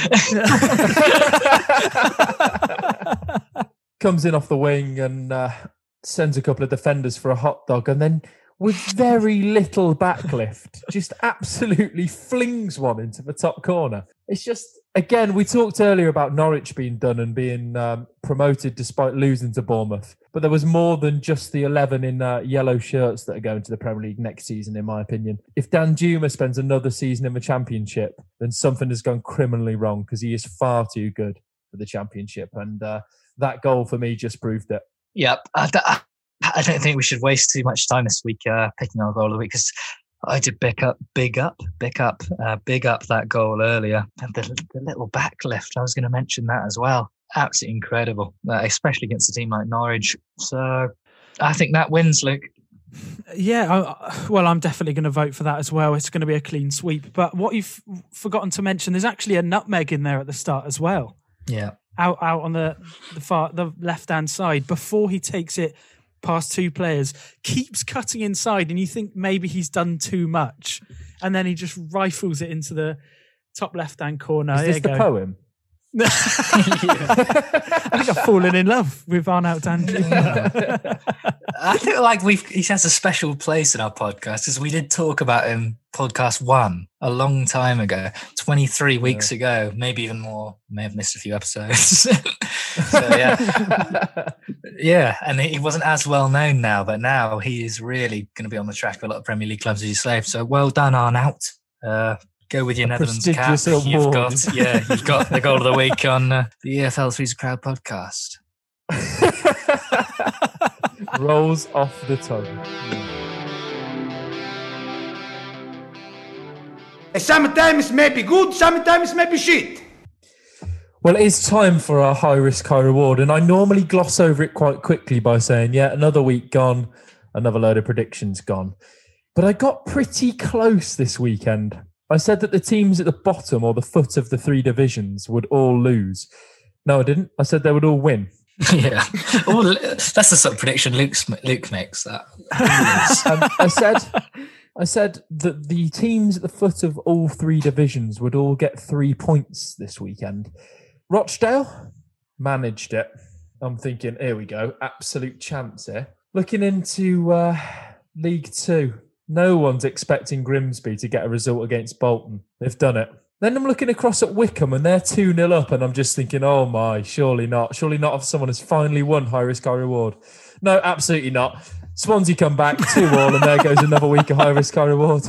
Comes in off the wing and uh, sends a couple of defenders for a hot dog, and then with very little backlift, just absolutely flings one into the top corner. It's just, again, we talked earlier about Norwich being done and being um, promoted despite losing to Bournemouth. But there was more than just the eleven in uh, yellow shirts that are going to the Premier League next season, in my opinion. If Danjuma spends another season in the Championship, then something has gone criminally wrong because he is far too good for the Championship. And uh, that goal for me just proved it. Yep. I, I, I don't think we should waste too much time this week uh, picking our goal of the week because I did big up, big up, big up, uh, big up that goal earlier. And the, the little backlift, I was going to mention that as well. Absolutely incredible, uh, especially against a team like Norwich. So I think that wins, Luke. Yeah, I, well, I'm definitely going to vote for that as well. It's going to be a clean sweep. But what you've forgotten to mention, there's actually a nutmeg in there at the start as well. Yeah, out out on the the far the left hand side before he takes it past two players, keeps cutting inside, and you think maybe he's done too much, and then he just rifles it into the top left hand corner. Is this the poem? I think I've fallen in love with Arnaut Danjuma. I think like we've he has a special place in our podcast because we did talk about him podcast one a long time ago, twenty-three weeks yeah. ago, maybe even more. May have missed a few episodes. So yeah, yeah, and he wasn't as well known now, but now he is really going to be on the track of a lot of Premier League clubs as you say. So well done, Arnaut. Uh, Go with your a Netherlands cap. Award. You've got, yeah, you've got the goal of the week on uh, the E F L Three's a Crowd podcast. Rolls off the tongue. Sometimes it may be good, sometimes it may be shit. Well, it is time for our high risk, high reward, and I normally gloss over it quite quickly by saying, yeah, another week gone, another load of predictions gone. But I got pretty close this weekend. I said that the teams at the bottom or the foot of the three divisions would all lose. No, I didn't. I said they would all win. Yeah. Well, that's the sort of prediction Luke's, Luke makes. That. um, I said I said that the teams at the foot of all three divisions would all get three points this weekend. Rochdale managed it. I'm thinking, here we go. Absolute chance here. Looking into uh, League Two. No one's expecting Grimsby to get a result against Bolton. They've done it. Then I'm looking across at Wickham and they're two nil up and I'm just thinking, oh my, surely not. Surely not if someone has finally won high risk, high reward. No, absolutely not. Swansea come back two all and there goes another week of high risk, high reward.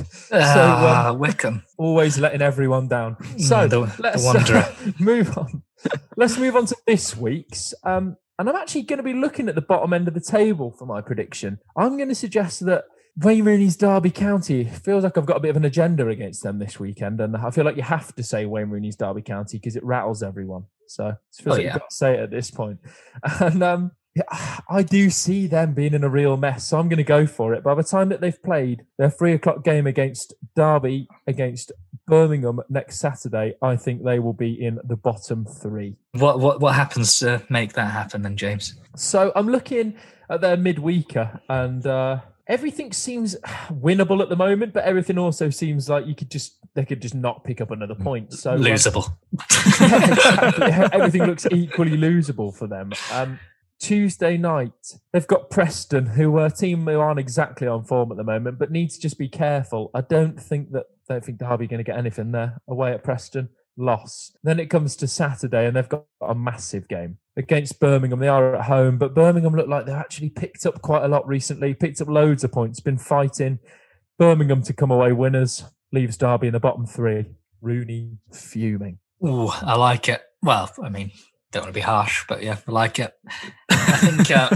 Ah, so, um, Wickham. Always letting everyone down. So the, let's the wanderer. Uh, move on. Let's move on to this week's. Um, and I'm actually going to be looking at the bottom end of the table for my prediction. I'm going to suggest that Wayne Rooney's Derby County feels like I've got a bit of an agenda against them this weekend, and I feel like you have to say Wayne Rooney's Derby County because it rattles everyone. So it feels oh, like yeah. you've got to say it at this point. And um, yeah, I do see them being in a real mess, so I'm going to go for it. By the time that they've played their three o'clock game against Derby, against Birmingham next Saturday, I think they will be in the bottom three. What what what happens to make that happen then, James? So I'm looking at their midweeker and. Uh, Everything seems winnable at the moment, but everything also seems like you could just they could just not pick up another point. So losable. Um, yeah, exactly. Everything looks equally losable for them. Um, Tuesday night, they've got Preston, who are a team who aren't exactly on form at the moment, but need to just be careful. I don't think that they think Derby are going to get anything there away at Preston. Loss. Then it comes to Saturday, and they've got a massive game against Birmingham. They are at home, but Birmingham look like they've actually picked up quite a lot recently, picked up loads of points, been fighting. Birmingham to come away winners, leaves Derby in the bottom three. Rooney fuming. Ooh, I like it. Well, I mean, don't want to be harsh, but yeah, I like it. I think uh,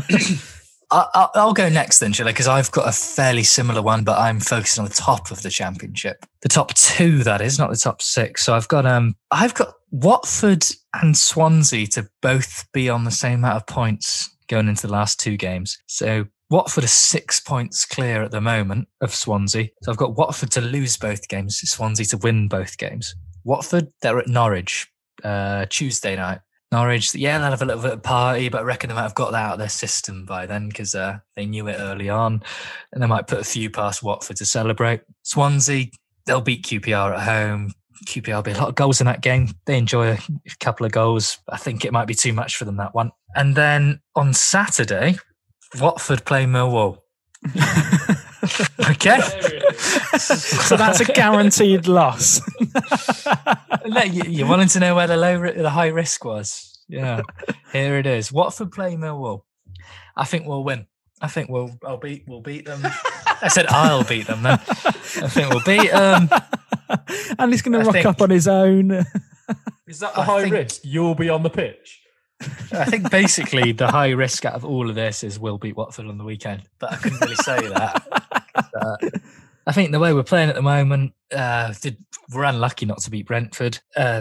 I'll, I'll go next then, shall I? Because I've got a fairly similar one, but I'm focusing on the top of the championship, the top two, that is, not the top six. So I've got um, I've got Watford and Swansea to both be on the same amount of points going into the last two games. So Watford are six points clear at the moment of Swansea. So I've got Watford to lose both games, Swansea to win both games. Watford, they're at Norwich uh, Tuesday night. Norwich, yeah, they'll have a little bit of party, but I reckon they might have got that out of their system by then because uh, they knew it early on, and they might put a few past Watford to celebrate. Swansea, they'll beat Q P R at home. Q P R will be a lot of goals in that game. They enjoy a couple of goals. I think it might be too much for them, that one. And then on Saturday, Watford play Millwall. Okay. So that's a guaranteed loss. you, you wanted to know where the low, the high risk was? Yeah, here it is. Watford play Millwall. I think we'll win. I think we'll. I'll beat. We'll beat them. I said I'll beat them. Then I think we'll beat them. And he's going to rock think, up on his own. Is that the high think, risk? You'll be on the pitch. I think basically the high risk out of all of this is we'll beat Watford on the weekend, but I couldn't really say that. Uh, I think the way we're playing at the moment, uh, did, we're unlucky not to beat Brentford. Uh,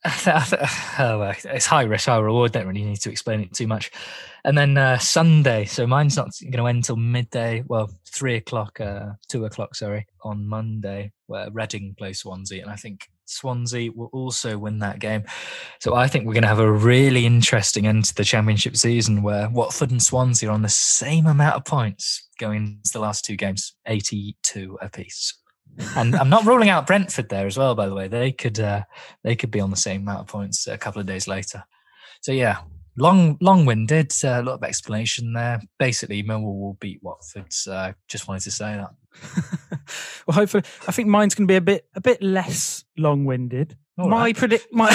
oh, it's high risk, high reward. Don't really need to explain it too much. And then uh, Sunday, so mine's not going to end till midday. Well, three o'clock, uh, two o'clock, sorry, on Monday, where Reading play Swansea, and I think Swansea will also win that game. So I think we're going to have a really interesting end to the championship season where Watford and Swansea are on the same amount of points going into the last two games, eighty-two apiece. And I'm not ruling out Brentford there as well, by the way. They could uh, they could be on the same amount of points a couple of days later. So yeah, long long-winded, uh, a lot of explanation there. Basically, Millwall will beat Watford. Uh, just wanted to say that. Well, hopefully, I think mine's going to be a bit a bit less long-winded. All my right. predict my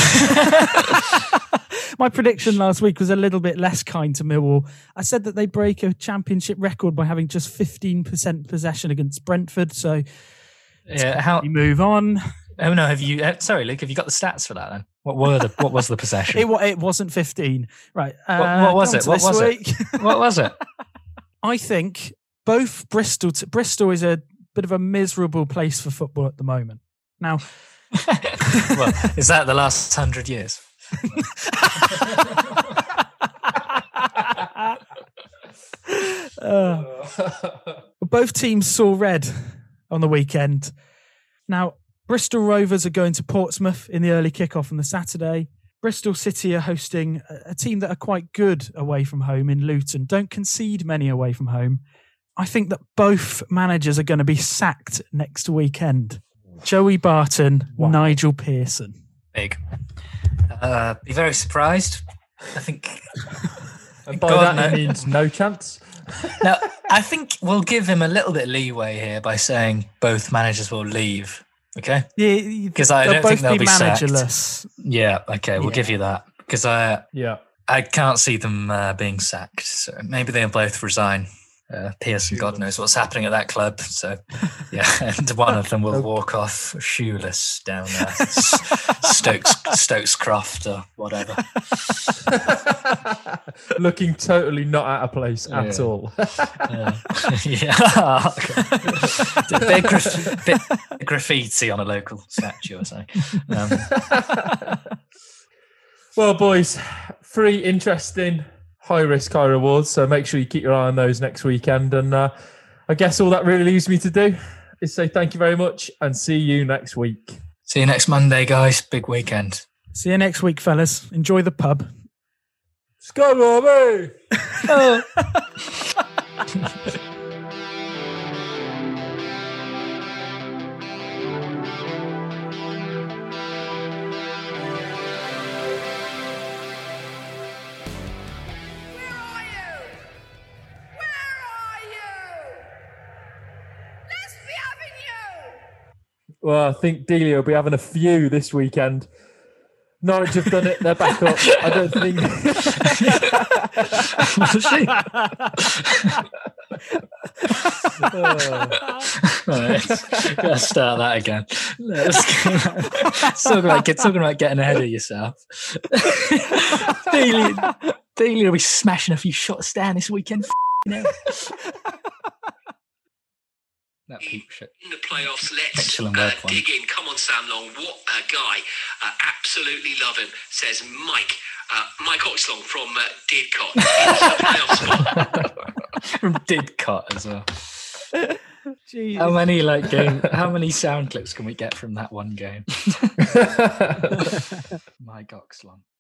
my prediction last week was a little bit less kind to Millwall. I said that they break a championship record by having just fifteen percent possession against Brentford. So Yeah, how we move on. Oh no, have you? Uh, sorry, Luke. Have you got the stats for that? Then what were the what was the possession? It, wa- it wasn't fifteen, right? Uh, what, what was on it? to What this was week. it? What was it? I think both Bristol. T- Bristol is a bit of a miserable place for football at the moment. Now, well, is that the last hundred years? uh, both teams saw red on the weekend. Now, Bristol Rovers are going to Portsmouth in the early kickoff on the Saturday. Bristol City are hosting a, a team that are quite good away from home in Luton. Don't concede many away from home. I think that both managers are going to be sacked next weekend. Joey Barton, wow. Nigel Pearson. Big. Uh, be very surprised. I think. And by God, that, no. It means no chance. Now, I think we'll give him a little bit of leeway here by saying both managers will leave. Okay? Yeah, because I don't think they'll be, be managerless. Sacked. Yeah. Okay. We'll yeah. give you that because I. Yeah. I can't see them uh, being sacked. So maybe they'll both resign. Uh, Pearson, God knows what's happening at that club. So, yeah, and one of them will walk off shoeless down there, Stokes, Stokes Croft or whatever. Looking totally not out of place yeah. at all. yeah. yeah. bit, graf- bit graffiti on a local statue or something. Um, well, boys, three interesting high risk, high rewards. So make sure you keep your eye on those next weekend. And uh, I guess all that really leaves me to do is say thank you very much and see you next week. See you next Monday, guys. Big weekend. See you next week, fellas. Enjoy the pub. Sky Bobby! Oh. Well, I think Delia will be having a few this weekend. Norwich have done it. They're back up. I don't think. oh. Right. Let's start that again. Let's talking about, talking about getting ahead of yourself. Delia, Delia will be smashing a few shots down this weekend. That peep shit. In the playoffs, let's uh, dig in. Come on, Sam Long. What a guy. Uh, absolutely love him, says Mike. Uh, Mike Oxlong from uh, Didcot. From Didcot as well. Jeez. How many like game? How many sound clips can we get from that one game? Mike Oxlong.